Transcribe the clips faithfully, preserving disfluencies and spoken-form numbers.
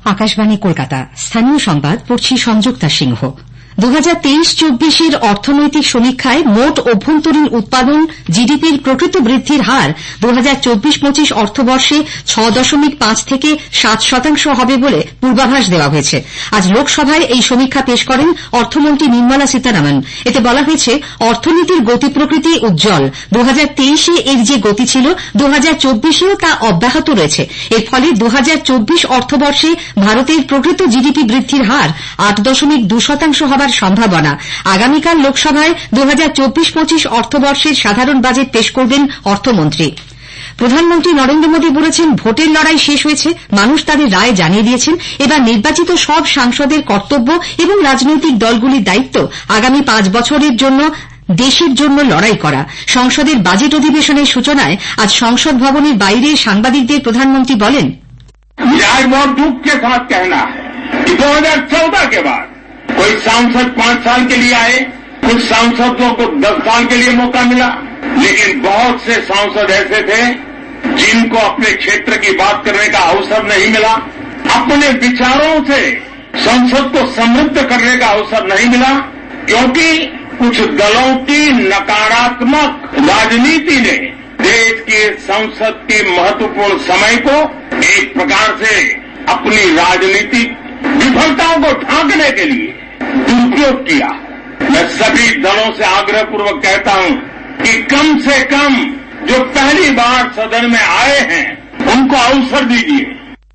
আকাশবাণী কলকাতা, স্থানীয় সংবাদ পড়ছি সংযুক্তা সিংহ। দু হাজার তেইশ চব্বিশের অর্থনৈতিক সমীক্ষায় মোট অভ্যন্তরীণ উৎপাদন জিডিপির প্রকৃত বৃদ্ধির হার দু হাজার চব্বিশ পঁচিশ অর্থবর্ষে ছ দশমিক পাঁচ থেকে সাত শতাংশ হবে বলে পূর্বাভাস দেওয়া হয়েছে। আজ লোকসভায় এই সমীক্ষা পেশ করেন অর্থমন্ত্রী নির্মলা সীতারামন। এতে বলা হয়েছে, অর্থনীতির গতি প্রকৃতি উজ্জ্বল। দু হাজার তেইশে এর যে গতি ছিল, দু হাজার চব্বিশেও তা অব্যাহত রয়েছে। এর ফলে দু হাজার চব্বিশ অর্থবর্ষে ভারতের প্রকৃত জিডিপি বৃদ্ধির হার আট দশমিক দু শতাংশ হবার সম্ভাবনা। আগামীকাল লোকসভায় দু হাজার চব্বিশ পঁচিশ অর্থবর্ষের সাধারণ বাজেট পেশ করবেন অর্থমন্ত্রী। প্রধানমন্ত্রী নরেন্দ্র মোদী বলেছেন, ভোটের লড়াই শেষ হয়েছে, মানুষ তাদের রায় জানিয়ে দিয়েছেন। এবার নির্বাচিত সব সাংসদের কর্তব্য এবং রাজনৈতিক দলগুলির দায়িত্ব আগামী পাঁচ বছরের জন্য দেশের জন্য লড়াই করা। সংসদের বাজেট অধিবেশনের সূচনায় আজ সংসদ ভবনের বাইরে সাংবাদিকদের প্রধানমন্ত্রী বলেন, आज बहुत दुख के साथ कहना है कि दो हजार चौदह के बाद कोई सांसद पांच साल के लिए आए, कुछ सांसदों को दस साल के लिए मौका मिला, लेकिन बहुत से सांसद ऐसे थे जिनको अपने क्षेत्र की बात करने का अवसर नहीं मिला, अपने विचारों से संसद को समृद्ध करने का अवसर नहीं मिला, क्योंकि कुछ दलों की नकारात्मक राजनीति ने देश की संसद की महत्वपूर्ण समय को एक प्रकार से अपनी राजनीतिक विफलताओं को ढांकने के लिए दुरुपयोग किया। मैं सभी दलों से आग्रहपूर्वक कहता हूं कि कम से कम जो पहली बार सदन में आए हैं उनको अवसर दीजिए।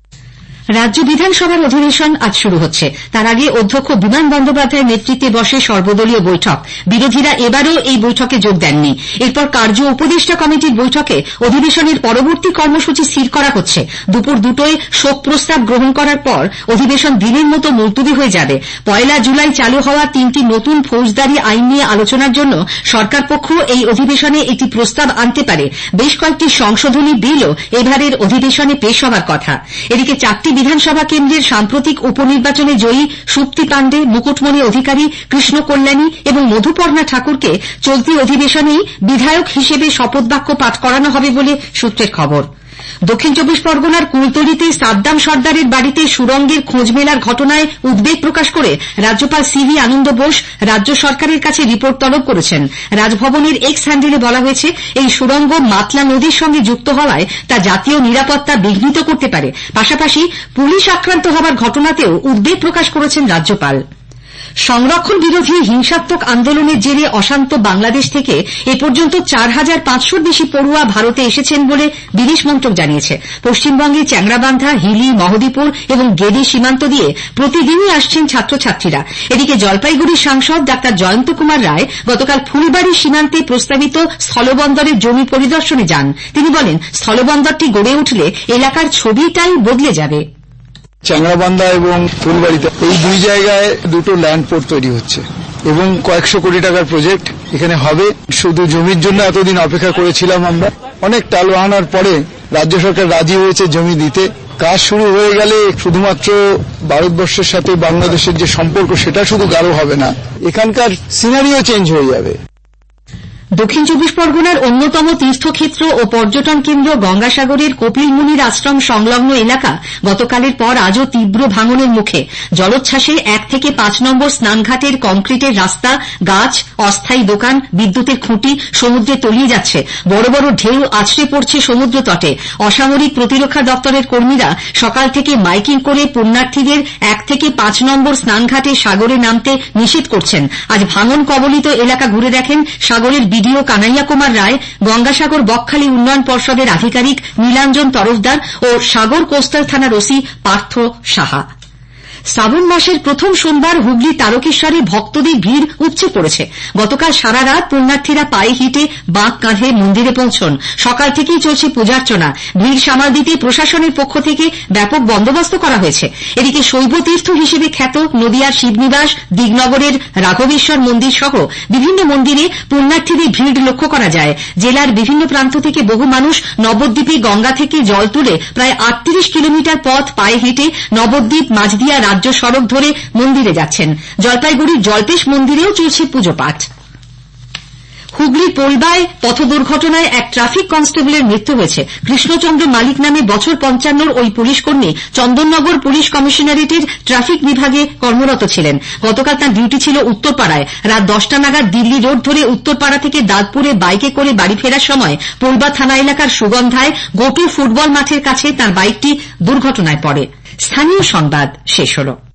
রাজ্য বিধানসভার অধিবেশন আজ শুরু হচ্ছে। তার আগে অধ্যক্ষ বিমান বন্দ্যোপাধ্যায়ের নেতৃত্বে বসে সর্বদলীয় বৈঠক। বিরোধীরা এবারও এই বৈঠকে যোগ দেননি। এরপর কার্য উপদেষ্টা কমিটির বৈঠকে অধিবেশনের পরবর্তী কর্মসূচি স্থির করা হচ্ছে। দুপুর দুটোয় শোক প্রস্তাব গ্রহণ করার পর অধিবেশন দিনের মতো মুলতুবি হয়ে যাবে। পয়লা জুলাই চালু হওয়া তিনটি নতুন ফৌজদারি আইন নিয়ে আলোচনার জন্য সরকার পক্ষ এই অধিবেশনে একটি প্রস্তাব আনতে পারে। বেশ কয়েকটি সংশোধনী বিলও এবারের অধিবেশনে পেশ হবার কথা। এদিকে চারটি বিধানসভা কেন্দ্রের সাম্প্রতিক উপনির্বাচনে জয়ী সুপ্তি পাণ্ডে, মুকুটমণি অধিকারী, কৃষ্ণ কল্যাণী এবং মধুপর্ণা ঠাকুরকে চলতি অধিবেশনেই বিধায়ক হিসেবে শপথবাক্য পাঠ করানো হবে বলে সূত্রের খবর। দক্ষিণ চব্বিশ পরগনার কুলতলিতে সাদ্দাম সর্দারের বাড়িতে সুড়ঙ্গের খোঁজ মেলার ঘটনায় উদ্বেগ প্রকাশ করে রাজ্যপাল সিভি আনন্দ বোস রাজ্য সরকারের কাছে রিপোর্ট তলব করেছেন। রাজভবনের এক্স হ্যান্ডেলে বলা হয়েছে, এই সুড়ঙ্গ মাতলা নদীর সঙ্গে যুক্ত হওয়ায় তা জাতীয় নিরাপত্তা বিঘ্নিত করতে পারে। পাশাপাশি পুলিশ আক্রান্ত হবার ঘটনাতেও উদ্বেগ প্রকাশ করেছেন রাজ্যপাল। সংরক্ষণ বিরোধী হিংসাত্মক আন্দোলনের জেরে অশান্ত বাংলাদেশ থেকে এ পর্যন্ত চার হাজার পাঁচশোর বেশি পড়ুয়া ভারতে এসেছেন বলে বিদেশ মন্ত্রক জানিয়েছে। পশ্চিমবঙ্গে চ্যাংরাবান্ধা, হিলি, মহদীপুর এবং গেদি সীমান্ত দিয়ে প্রতিদিনই আসছেন ছাত্রছাত্রীরা। এদিকে জলপাইগুড়ির সাংসদ ডাক্তার জয়ন্ত কুমার রায় গতকাল ফুলবাড়ি সীমান্তে প্রস্তাবিত স্থলবন্দরের জমি পরিদর্শনে যান। তিনি বলেন, স্থলবন্দরটি গড়ে উঠলে এলাকার ছবিটাই বদলে যাবে। চ্যাংরাবান্ধা এবং ফুলবাড়িতে এই দুই জায়গায় দুটো ল্যান্ড পোর্ট তৈরি হচ্ছে এবং কয়েকশো কোটি টাকার প্রজেক্ট এখানে হবে। শুধু জমির জন্য এতদিন অপেক্ষা করেছিলাম আমরা, অনেক টালবাহানার পরে রাজ্য সরকার রাজি হয়েছে জমি দিতে। কাজ শুরু হয়ে গেলে শুধুমাত্র ভারতবর্ষের সাথে বাংলাদেশের যে সম্পর্ক সেটা শুধু গাঢ় হবে না, এখানকার সিনারিও চেঞ্জ হয়ে যাবে। দক্ষিণ চব্বিশ পরগনার অন্যতম তীর্থক্ষেত্র ও পর্যটন কেন্দ্র গঙ্গাসাগরের কপিল মুনির আশ্রম সংলগ্ন এলাকা গতকালের পর আজও তীব্র ভাঙনের মুখে। জলোচ্ছ্বাসে এক থেকে পাঁচ নম্বর স্নানঘাটের কংক্রিটের রাস্তা, গাছ, অস্থায়ী দোকান, বিদ্যুতের খুঁটি সমুদ্রে তলিয়ে যাচ্ছে। বড় বড় ঢেউ আছড়ে পড়ছে সমুদ্র তটে। অসামরিক প্রতিরক্ষা দপ্তরের কর্মীরা সকাল থেকে মাইকিং করে পুণ্যার্থীদের এক থেকে পাঁচ নম্বর স্নানঘাটে সাগরে নামতে নিষেধ করছেন। আজ ভাঙন কবলিত এলাকা ঘুরে দেখেন সাগরের বিডিও কানাইয়া কুমার রায়, গঙ্গাসাগর বকখালি উন্নয়ন পর্ষদের আধিকারিক নীলাঞ্জন তরফদার ও সাগর কোস্টাল থানার ওসি পার্থ সাহা। শ্রাবণ মাসের প্রথম সোমবার হুগলি তারকেশ্বরে ভক্তদের ভিড় উপচে পড়েছে। গতকাল সারা রাত পুণ্যার্থীরা পায়ে হেঁটে বাঁক কাঁধে মন্দিরে পৌঁছন। সকাল থেকেই চলছে পূজার্চনা। ভিড় সামাল দিতে প্রশাসনের পক্ষ থেকে ব্যাপক বন্দোবস্ত করা হয়েছে। এদিকে শৈব তীর্থ হিসেবে খ্যাত নদিয়ার শিবনিবাস, দিগনগরের রাঘবেশ্বর মন্দির সহ বিভিন্ন মন্দিরে পুণ্যার্থীদের ভিড় লক্ষ্য করা যায়। জেলার বিভিন্ন প্রান্ত থেকে বহু মানুষ নবদ্বীপে গঙ্গা থেকে জল তুলে প্রায় আটত্রিশ কিলোমিটার পথ পায়ে হেঁটে নবদ্বীপ মাঝদিয়া রাজ্য সড়ক ধরে মন্দিরে যাচ্ছেন। জলপাইগুড়ির জল্পেশ মন্দিরেও চলছে পুজো পাঠ। হুগলির পোলবায় পথ দুর্ঘটনায় এক ট্রাফিক কনস্টেবলের মৃত্যু হয়েছে। কৃষ্ণচন্দ্র মালিক নামে বছর পঞ্চান্নর ওই পুলিশ কর্মী চন্দননগর পুলিশ কমিশনারেটের ট্রাফিক বিভাগে কর্মরত ছিলেন। গতকাল তাঁর ডিউটি ছিল উত্তরপাড়ায়। রাত দশটা নাগাদ দিল্লি রোড ধরে উত্তরপাড়া থেকে দাঁতপুরে বাইকে করে বাড়ি ফেরার সময় পোলবা থানা এলাকার সুগন্ধায় গোটু ফুটবল মাঠের কাছে তাঁর বাইকটি দুর্ঘটনায় পড়ে। স্থানীয় সংবাদ শেষ হল।